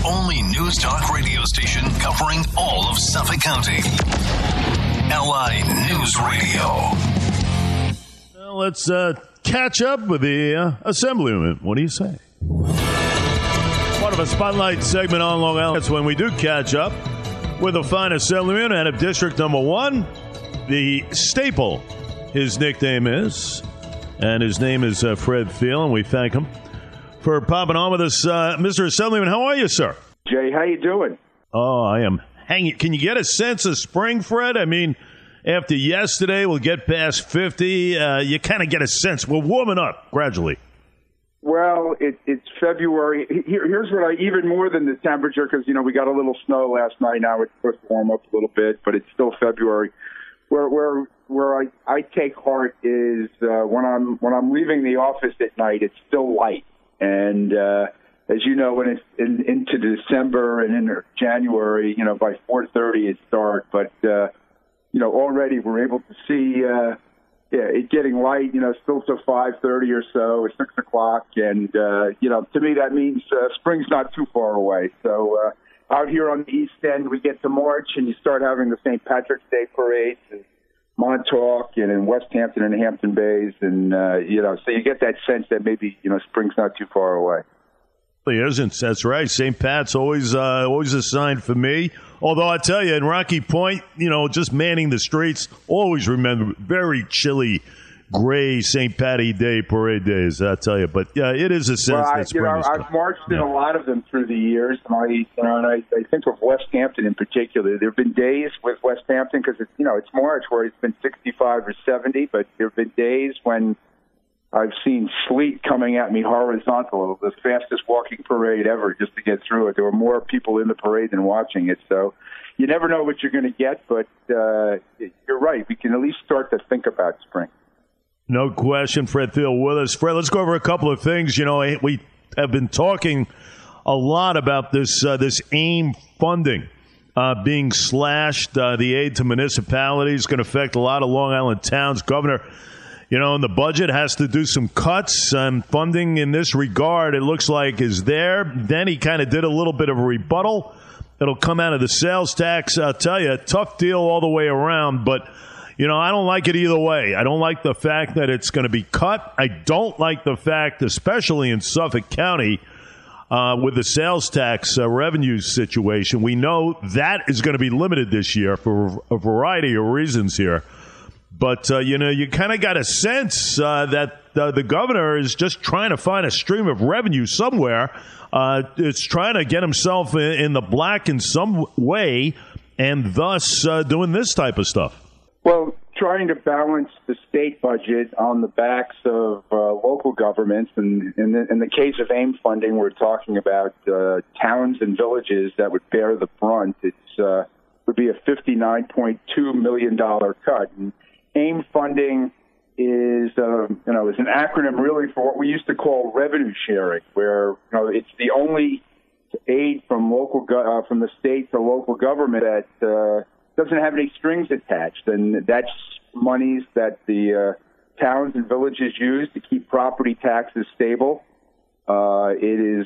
only news talk radio station covering all of Suffolk County. LI News Radio. Well, let's catch up with the Assemblyman. What do you say? Part of a spotlight segment on Long Island. That's when we do catch up with the fine Assemblyman out of District Number 1, the Staple, his nickname is. And his name is Fred Thiel, and we thank him for popping on with us. Mr. Assemblyman, how are you, sir? Jay, how you doing? Oh, I am hanging. Can you get a sense of spring, Fred? I mean, after yesterday, we'll get past 50. You kind of get a sense. We're warming up gradually. Well, it's February. Here's what even more than the temperature, because, we got a little snow last night. Now it's supposed to warm up a little bit, but it's still February. Where I take heart is when I'm leaving the office at night, it's still light. And as you know, when it's into December and into January, by 4:30 it's dark. But already we're able to see it getting light. Still to 5:30 or so, or 6 o'clock, and to me that means spring's not too far away. So out here on the East End, we get to March, and you start having the St. Patrick's Day parades in Montauk and in West Hampton and Hampton Bays, and so you get that sense that maybe spring's not too far away. It isn't. That's right. St. Pat's always a sign for me. Although I tell you, in Rocky Point, just manning the streets, always remember very chilly, gray St. Patty Day parade days. I tell you, but yeah, it is a sense that spring is coming. I've marched in a lot of them through the years, and I think of West Hampton in particular. There have been days with West Hampton because it's March where it's been 65 or 70, but there have been days when I've seen sleet coming at me horizontal, the fastest walking parade ever, just to get through it. There were more people in the parade than watching it. So you never know what you're going to get, but you're right. We can at least start to think about spring. No question. Fred Thiel with us. Fred, let's go over a couple of things. We have been talking a lot about this AIM funding being slashed. The aid to municipalities is going to affect a lot of Long Island towns. Governor, and the budget has to do some cuts. Funding in this regard, it looks like, is there. Then he kind of did a little bit of a rebuttal. It'll come out of the sales tax. I'll tell you, tough deal all the way around. But, I don't like it either way. I don't like the fact that it's going to be cut. I don't like the fact, especially in Suffolk County, with the sales tax revenue situation. We know that is going to be limited this year for a variety of reasons here. But, you kind of got a sense that the governor is just trying to find a stream of revenue somewhere. It's trying to get himself in the black in some way, and thus doing this type of stuff. Well, trying to balance the state budget on the backs of local governments. And in the case of AIM funding, we're talking about towns and villages that would bear the brunt. It would be a $59.2 million cut. And AIM funding is an acronym really for what we used to call revenue sharing, where it's the only aid from from the state to local government that doesn't have any strings attached, and that's monies that the towns and villages use to keep property taxes stable. It is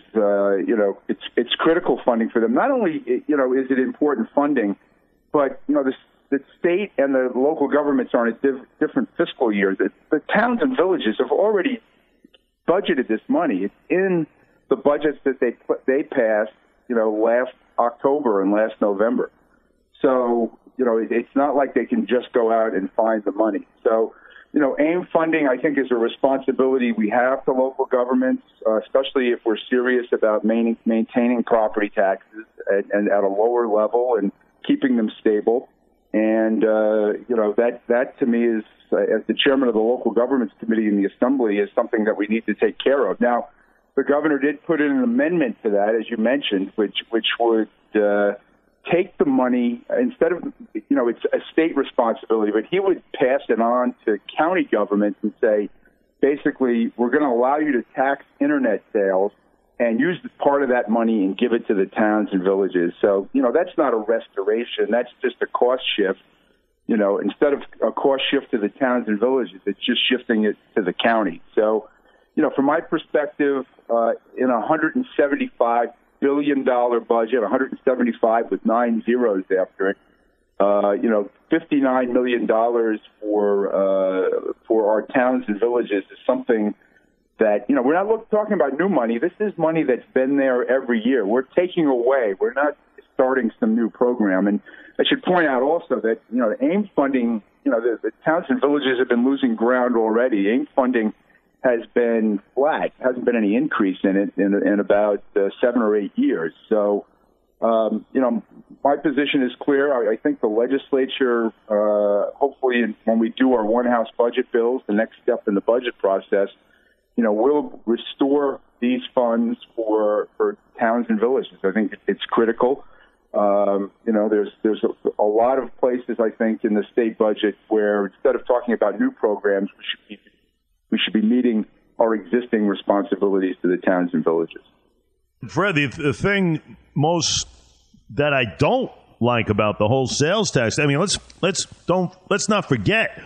it's critical funding for them. Not only is it important funding, but the state and the local governments are in different fiscal years. The towns and villages have already budgeted this money. It's in the budgets that they passed, last October and last November. So, it's not like they can just go out and find the money. So, AIM funding, I think, is a responsibility we have to local governments, especially if we're serious about maintaining property taxes and at a lower level and keeping them stable. And, that to me is, as the chairman of the local governments committee in the assembly, is something that we need to take care of. Now, the governor did put in an amendment to that, as you mentioned, which would take the money, instead of, it's a state responsibility, but he would pass it on to county governments and say, basically, we're going to allow you to tax internet sales and use part of that money and give it to the towns and villages. So, that's not a restoration. That's just a cost shift. Instead of a cost shift to the towns and villages, it's just shifting it to the county. So, from my perspective, in a $175 billion budget, 175 with 9 zeros after it. $59 million for our towns and villages is something that, we're not talking about new money. This is money that's been there every year. We're taking away. We're not starting some new program. And I should point out also that, the AIM funding, the towns and villages have been losing ground already. AIM funding has been flat. Hasn't been any increase in it in about 7 or 8 years. So, my position is clear. I think the legislature, hopefully when we do our one-house budget bills, the next step in the budget process, will restore these funds for towns and villages. I think it's critical. There's a lot of places, I think, in the state budget where instead of talking about new programs, we should be meeting our existing responsibilities to the towns and villages. Fred, the thing most that I don't like about the whole sales tax, I mean, let's not forget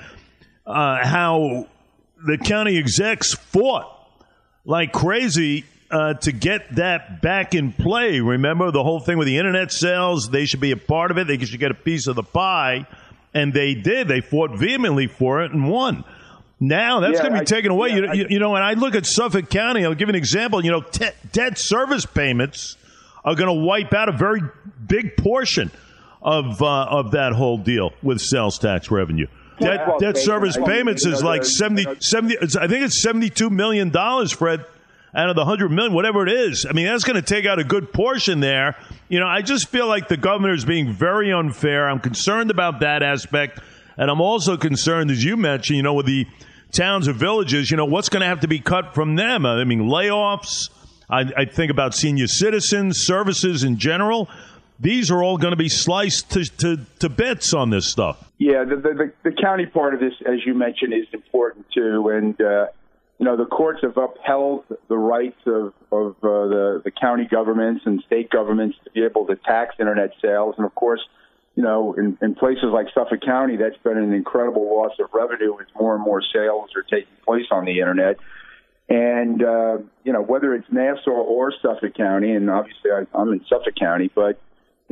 how the county execs fought like crazy to get that back in play. Remember the whole thing with the internet sales? They should be a part of it. They should get a piece of the pie, and they did. They fought vehemently for it and won. Now that's going to be taken away. And I look at Suffolk County. I'll give you an example. Debt service payments are going to wipe out a very big portion of that whole deal with sales tax revenue. Debt service payments is like 70. I think it's $72 million, Fred, out of the $100 million, whatever it is. I mean, that's going to take out a good portion there. I just feel like the governor is being very unfair. I'm concerned about that aspect, and I'm also concerned, as you mentioned, with the towns or villages, what's going to have to be cut from them? I mean, layoffs. I think about senior citizens, services in general. These are all going to be sliced to bits on this stuff. Yeah, the county part of this, as you mentioned, is important too. And, the courts have upheld the rights of the county governments and state governments to be able to tax internet sales. And, of course, in places like Suffolk County, that's been an incredible loss of revenue as more and more sales are taking place on the internet. And, whether it's Nassau or Suffolk County, and obviously I'm in Suffolk County, but,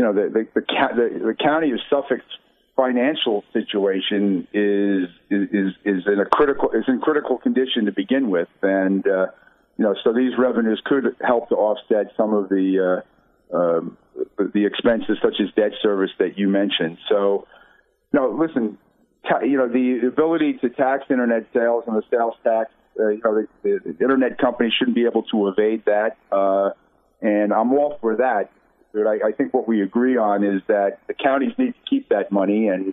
the county of Suffolk's financial situation is in critical condition to begin with. And, so these revenues could help to offset some of the expenses such as debt service that you mentioned. So, listen, the ability to tax internet sales and the sales tax, the internet companies shouldn't be able to evade that. And I'm all for that. But I think what we agree on is that the counties need to keep that money and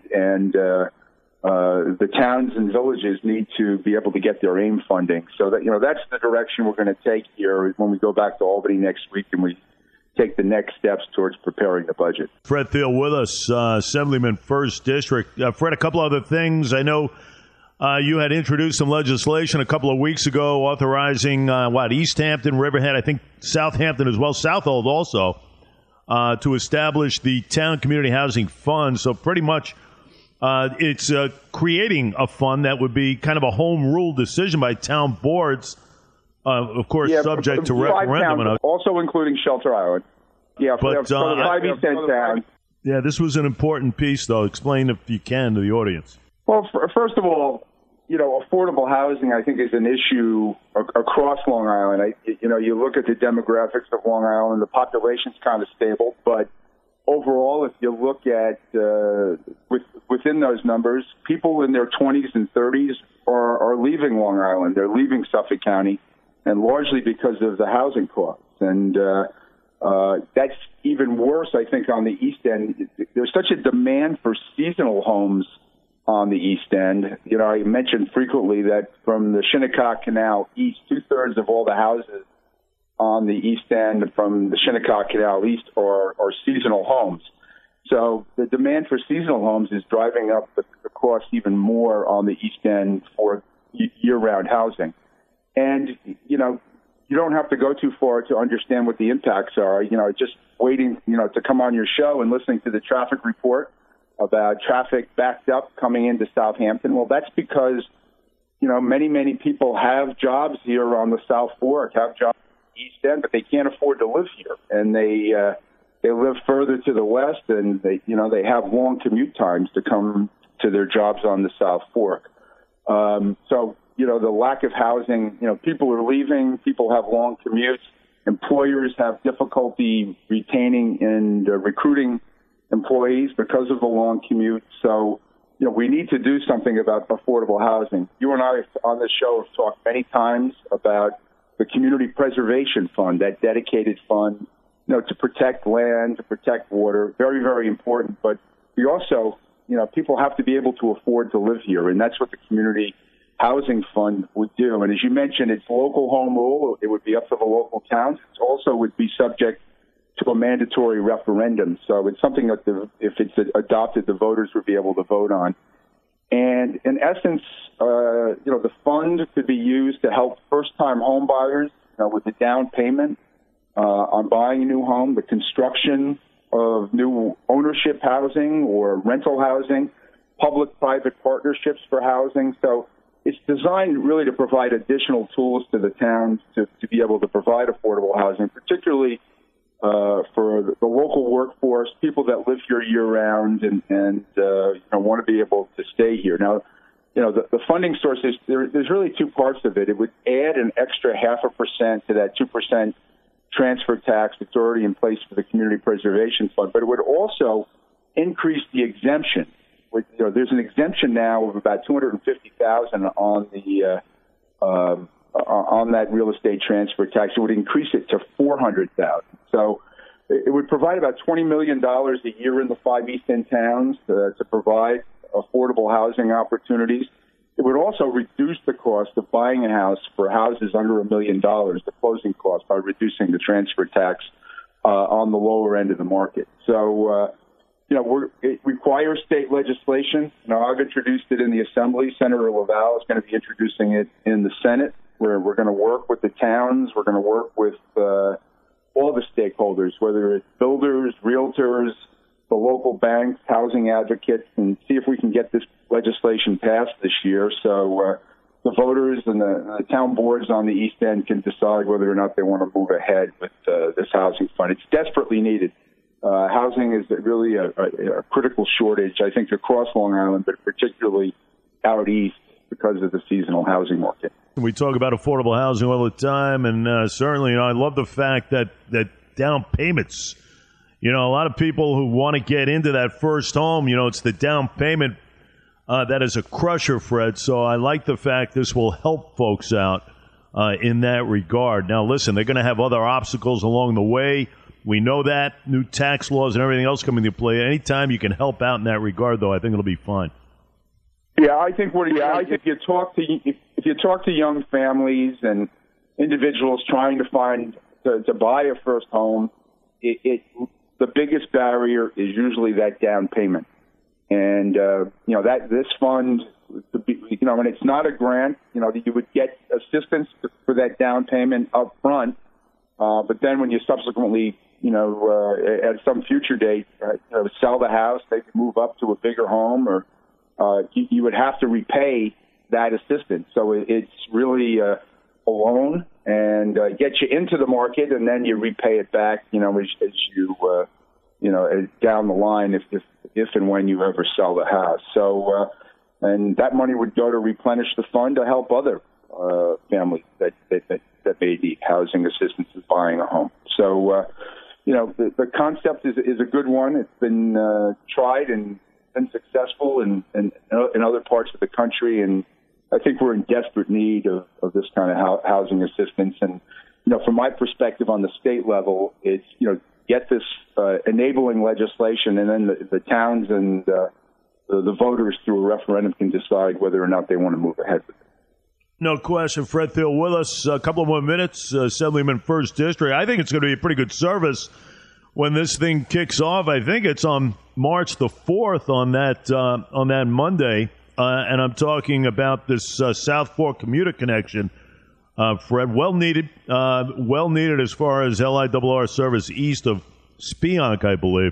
the towns and villages need to be able to get their AIM funding. So that, that's the direction we're going to take here when we go back to Albany next week and we take the next steps towards preparing the budget. Fred Thiel with us, Assemblyman, 1st District. Fred, a couple other things. I know you had introduced some legislation a couple of weeks ago authorizing, East Hampton, Riverhead, I think Southampton as well, Southold also, to establish the Town Community Housing Fund. So pretty much it's creating a fund that would be kind of a home rule decision by town boards, of course, subject to referendum. Towns, also including Shelter Island. Yeah, for the 5 East End towns. Yeah, this was an important piece, though. Explain, if you can, to the audience. Well, first of all, affordable housing, I think, is an issue across Long Island. You look at the demographics of Long Island, the population's kind of stable, but overall, if you look at within those numbers, people in their 20s and 30s are leaving Long Island. They're leaving Suffolk County, and largely because of the housing costs. And that's even worse, I think, on the East End. There's such a demand for seasonal homes on the East End. I mentioned frequently that from the Shinnecock Canal east, 2/3 of all the houses on the East End from the Shinnecock Canal east are seasonal homes. So the demand for seasonal homes is driving up the cost even more on the East End for year-round housing. And, you don't have to go too far to understand what the impacts are. Just waiting, to come on your show and listening to the traffic report about traffic backed up coming into Southampton. Well, that's because, many people have jobs here on the South Fork, have jobs East End, but they can't afford to live here, and they live further to the west, and they have long commute times to come to their jobs on the South Fork. So the lack of housing, people are leaving, people have long commutes, employers have difficulty retaining and recruiting employees because of the long commute. So, we need to do something about affordable housing. You and I on this show have talked many times about the Community Preservation Fund, that dedicated fund, to protect land, to protect water. Very, very important. But we also, people have to be able to afford to live here, and that's what the Community Housing Fund would do. And as you mentioned, it's local home rule. It would be up to the local towns. It also would be subject to a mandatory referendum. So it's something that if it's adopted, the voters would be able to vote on. And in essence, the fund could be used to help first-time home buyers with the down payment on buying a new home, the construction of new ownership housing or rental housing, public-private partnerships for housing. So it's designed really to provide additional tools to the towns to be able to provide affordable housing, particularly for the local workforce, people that live here year-round and want to be able to stay here. Now, the funding sources, there's really two parts of it. It would add an extra 0.5% to that 2% transfer tax that's already in place for the Community Preservation Fund, but it would also increase the exemption. There's an exemption now of about $250,000 on the on that real estate transfer tax. It would increase it to $400,000. So it would provide about $20 million a year in the 5 East End towns to provide affordable housing opportunities. It would also reduce the cost of buying a house for houses under $1 million, the closing cost, by reducing the transfer tax on the lower end of the market. So, it requires state legislation. I've introduced it in the Assembly. Senator Laval is going to be introducing it in the Senate, where we're going to work with the towns. We're going to work with all the stakeholders, whether it's builders, realtors, the local banks, housing advocates, and see if we can get this legislation passed this year so the voters and the town boards on the East End can decide whether or not they want to move ahead with this housing fund. It's desperately needed. Housing is really a critical shortage, I think, across Long Island, but particularly out east because of the seasonal housing market. We talk about affordable housing all the time, and certainly, I love the fact that down payments, a lot of people who want to get into that first home, it's the down payment that is a crusher, Fred. So I like the fact this will help folks out in that regard. Now, listen, they're going to have other obstacles along the way. We know that. New tax laws and everything else coming into play. Anytime you can help out in that regard, though, I think it'll be fine. Yeah, I think if you talk to young families and individuals trying to buy a first home, the biggest barrier is usually that down payment. And that this fund could be, and it's not a grant, that you would get assistance for that down payment up front, but then when you subsequently at some future date, sell the house, maybe move up to a bigger home, or you would have to repay that assistance. So it's really a loan and get you into the market, and then you repay it back, as you down the line if and when you ever sell the house. So and that money would go to replenish the fund to help other families that may need housing assistance in buying a home. So the concept is a good one. It's been tried and been successful in other parts of the country, and I think we're in desperate need of this kind of housing assistance. And from my perspective on the state level, it's get this enabling legislation, and then the towns and the voters through a referendum can decide whether or not they want to move ahead with it. No question. Fred Thiel with us. A couple of more minutes. Assemblyman, 1st District. I think it's going to be a pretty good service when this thing kicks off. I think it's on March the 4th on that Monday. And I'm talking about this South Fork commuter connection. Fred, well needed as far as LIRR service east of Spionk, I believe.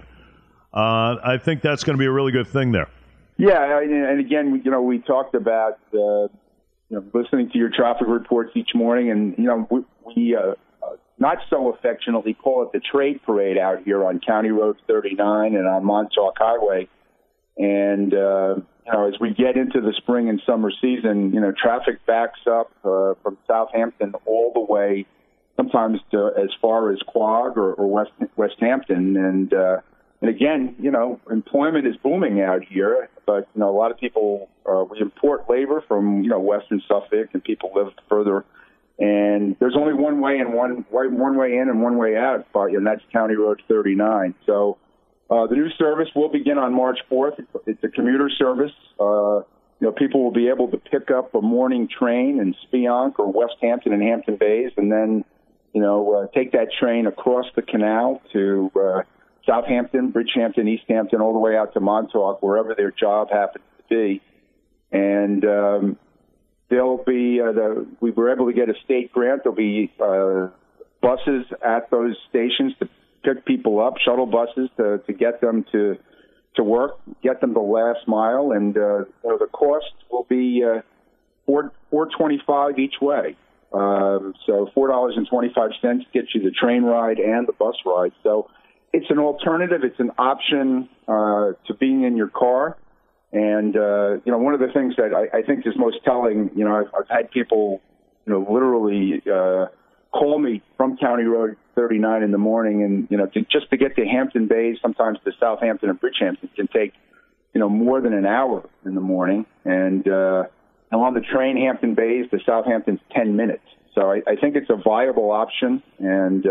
I think that's going to be a really good thing there. Yeah, and again, we talked about listening to your traffic reports each morning, and we not so affectionately call it the trade parade out here on County Road 39 and on Montauk Highway. And, as we get into the spring and summer season, traffic backs up from Southampton all the way, sometimes to as far as Quogue or West Hampton. And again, employment is booming out here, but, a lot of people, we import labor from, Western Suffolk, and people live further. And there's only one way in and one way out, and that's County Road 39. So the new service will begin on March 4th. It's a commuter service. People will be able to pick up a morning train in Spionk or West Hampton and Hampton Bays, and then, take that train across the canal to Southampton, Bridgehampton, East Hampton, all the way out to Montauk, wherever their job happens to be. And there'll be we were able to get a state grant. There'll be buses at those stations to pick people up, shuttle buses to get them to work, get them the last mile, and the cost will be $4.25 each way. So $4.25 gets you the train ride and the bus ride. So it's an alternative. It's an option to being in your car. And one of the things that I think is most telling, I've had people, literally call me from County Road 39 in the morning, and just to get to Hampton Bays, sometimes to Southampton and Bridgehampton can take more than an hour in the morning, and on the train Hampton Bays to Southampton's 10 minutes. So I think it's a viable option, and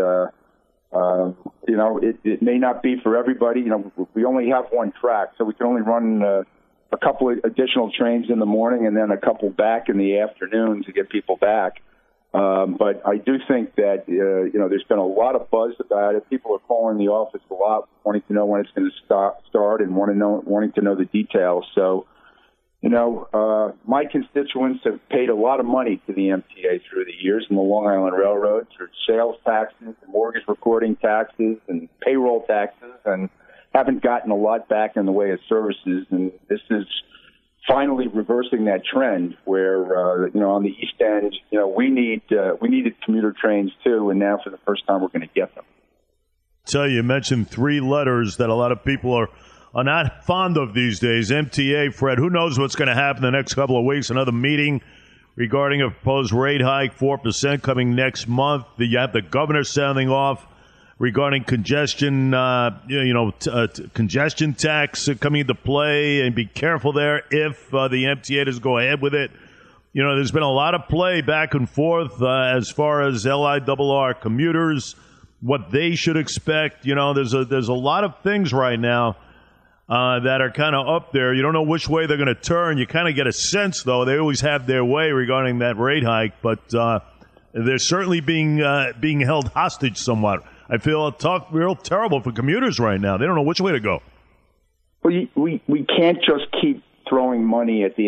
it may not be for everybody. We only have one track, so we can only run a couple of additional trains in the morning and then a couple back in the afternoon to get people back. But I do think that, there's been a lot of buzz about it. People are calling the office a lot, wanting to know when it's going to start and wanting to know the details. So, my constituents have paid a lot of money to the MTA through the years in the Long Island Railroad through sales taxes and mortgage recording taxes and payroll taxes, and haven't gotten a lot back in the way of services. And this is finally reversing that trend where, on the East End, we needed commuter trains too, and now for the first time we're going to get them. You mentioned three letters that a lot of people are not fond of these days. MTA, Fred, who knows what's going to happen the next couple of weeks? Another meeting regarding a proposed rate hike, 4% coming next month. You have the governor sounding off regarding congestion, congestion tax coming into play, and be careful there if the MTA does go ahead with it. There's been a lot of play back and forth as far as LIRR commuters, what they should expect. There's a lot of things right now that are kind of up there. You don't know which way they're going to turn. You kind of get a sense, though, they always have their way regarding that rate hike, but they're certainly being held hostage somewhat. I feel real terrible for commuters right now. They don't know which way to go. Well, we can't just keep throwing money at the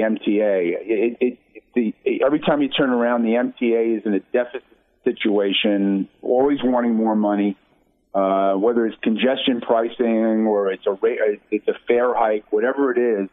MTA. Every time you turn around, the MTA is in a deficit situation, always wanting more money. Whether it's congestion pricing or it's a fare hike, whatever it is,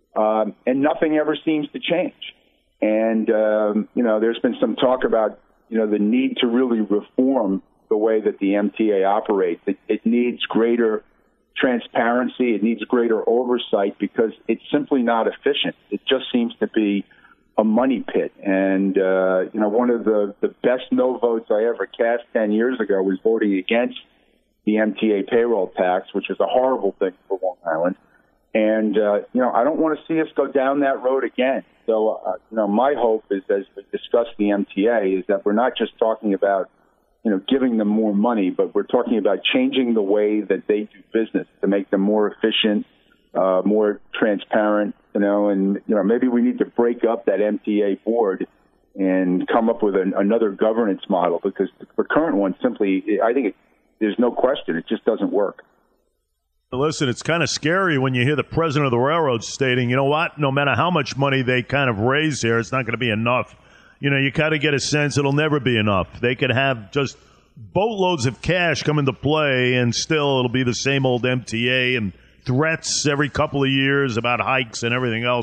and nothing ever seems to change. And there's been some talk about the need to really reform the way that the MTA operates. It needs greater transparency. It needs greater oversight because it's simply not efficient. It just seems to be a money pit. And, one of the best no votes I ever cast 10 years ago was voting against the MTA payroll tax, which is a horrible thing for Long Island. And, I don't want to see us go down that road again. So, my hope is, as we discuss the MTA, is that we're not just talking about giving them more money, but we're talking about changing the way that they do business to make them more efficient, more transparent, and, maybe we need to break up that MTA board and come up with another governance model, because the current one simply, I think there's no question, it just doesn't work. Listen, it's kind of scary when you hear the president of the railroad stating, you know what, no matter how much money they kind of raise here, it's not going to be enough. You kind of get a sense it'll never be enough. They could have just boatloads of cash come into play, and still it'll be the same old MTA and threats every couple of years about hikes and everything else.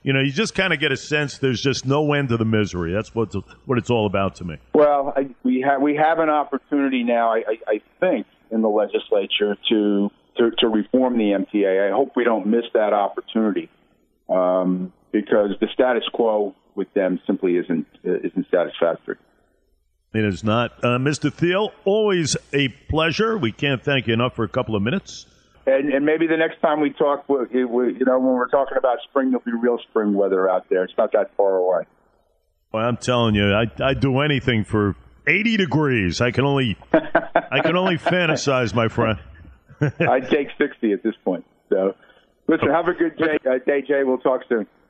You know, you just kind of get a sense there's just no end to the misery. That's what it's all about to me. Well, we have an opportunity now, I think, in the legislature to reform the MTA. I hope we don't miss that opportunity because the status quo with them simply isn't satisfactory. It is not. Mr. Thiel, always a pleasure. We can't thank you enough for a couple of minutes. And maybe the next time we talk, when we're talking about spring, there'll be real spring weather out there. It's not that far away. Well, I'm telling you, I'd do anything for 80 degrees. I can only fantasize, my friend. I'd take 60 at this point. So, listen, have a good day, Jay. We'll talk soon.